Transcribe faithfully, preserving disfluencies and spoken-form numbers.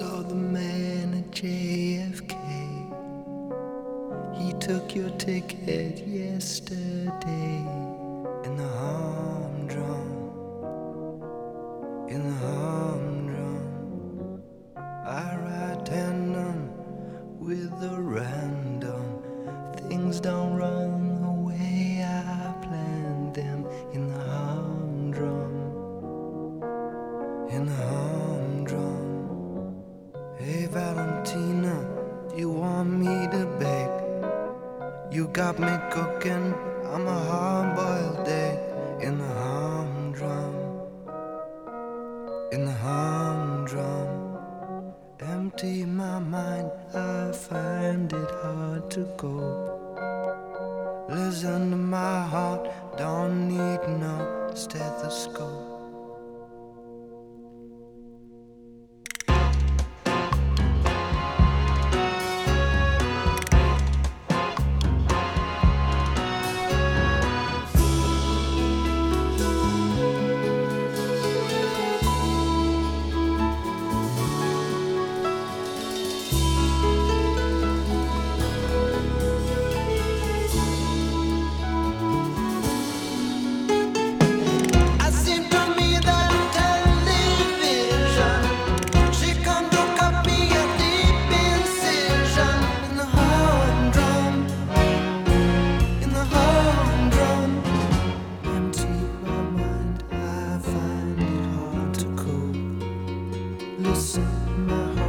saw the man at J F K. He took your ticket yesterday. In the humdrum, in the humdrum, I ride tandem with the random. Things don't run the way I planned them. In the humdrum, in the humdrum. Hey Valentina, do you want me to bake? You got me cooking, I'm a hard-boiled egg. In the humdrum, in the humdrum. Empty my mind, I find it hard to cope. Listen to my heart, don't need no stethoscope. Listen, my